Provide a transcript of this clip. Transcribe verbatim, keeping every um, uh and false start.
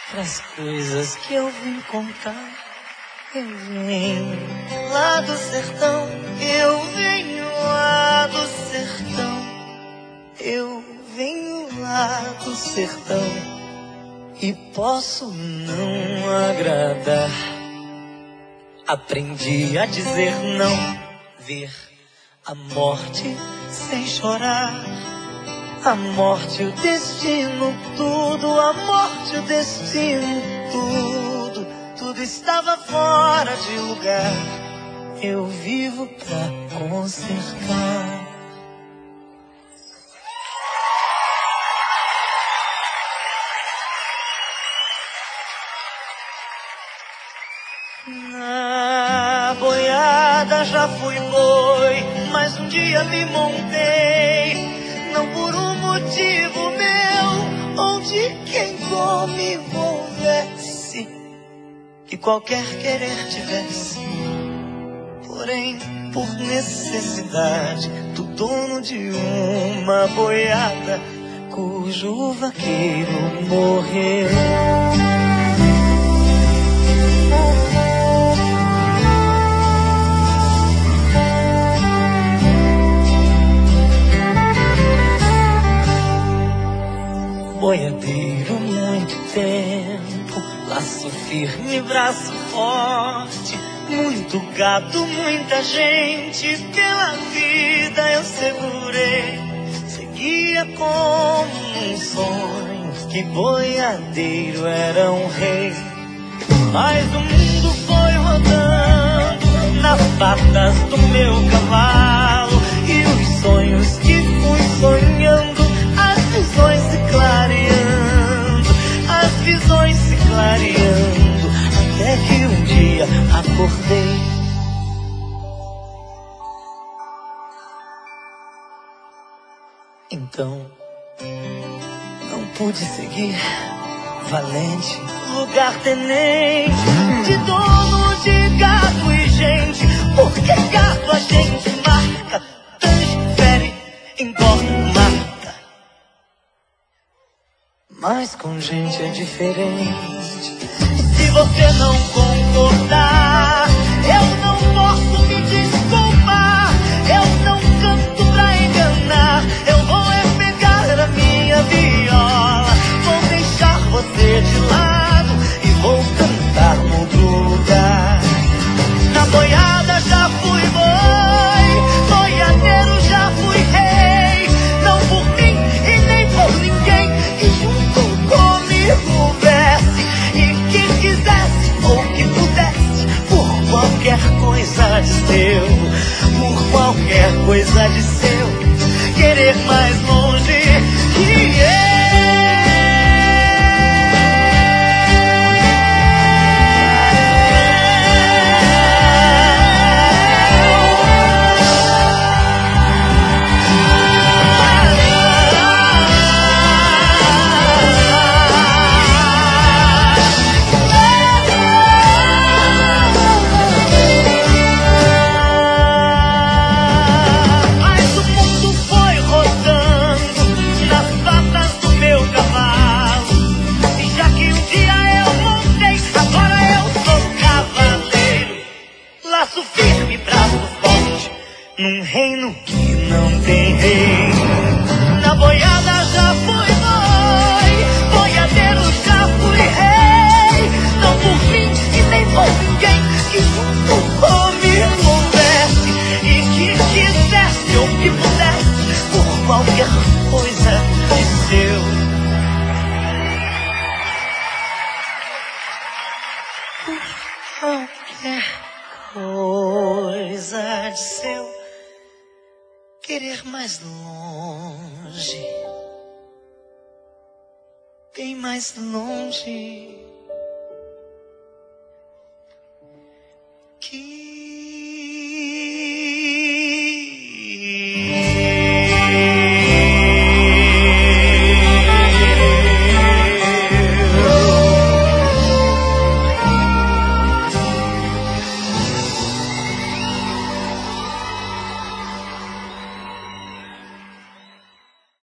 pras coisas que eu vim contar. Eu venho lá do sertão, eu venho lá do sertão, eu venho lá do sertão e posso não agradar. Aprendi a dizer não, ver a morte sem chorar. A morte, o destino, tudo, a morte, o destino, tudo, tudo estava fora de lugar. Eu vivo pra consertar. Na boiada já fui boi, mas um dia me montei. Não por um motivo meu ou de quem come envolvesse, que qualquer querer tivesse, porém por necessidade do dono de uma boiada cujo vaqueiro morreu. Boiadeiro muito tempo, laço firme, braço forte, muito gado, muita gente, pela vida eu segurei. Seguia como um sonho, que boiadeiro era um rei. Mas o mundo foi rodando nas patas do meu cavalo, e os sonhos que fui sonhando, as visões se clareando, as visões se clareando, até que um dia acordei. Então, não pude seguir valente, lugar tenente, de dono de gado e gente, porque gado a gente marca, transfere, engorda, mata. Mas com gente é diferente. Se você não concordar, eu não posso me desculpar. Eu não canto pra enganar. Eu vou é pegar a minha viola, vou deixar você de lado e vou cantar no outro lugar. Na boiada já fui boi, boiadeiro já fui rei. Não por mim e nem por ninguém, que junto comigo viesse e que quisesse ou que pudesse, por qualquer coisa de seu, por qualquer coisa de seu, querer mais longe que eu. Laço firme, braço forte, num reino que não tem rei. Na boiada já fui boi, boiadeiro já fui rei. Não por mim e nem por ninguém, que junto comigo houvesse e que quisesse ou que pudesse, por qualquer coisa de seu. Por qualquer coisa de seu, querer mais longe, bem mais longe.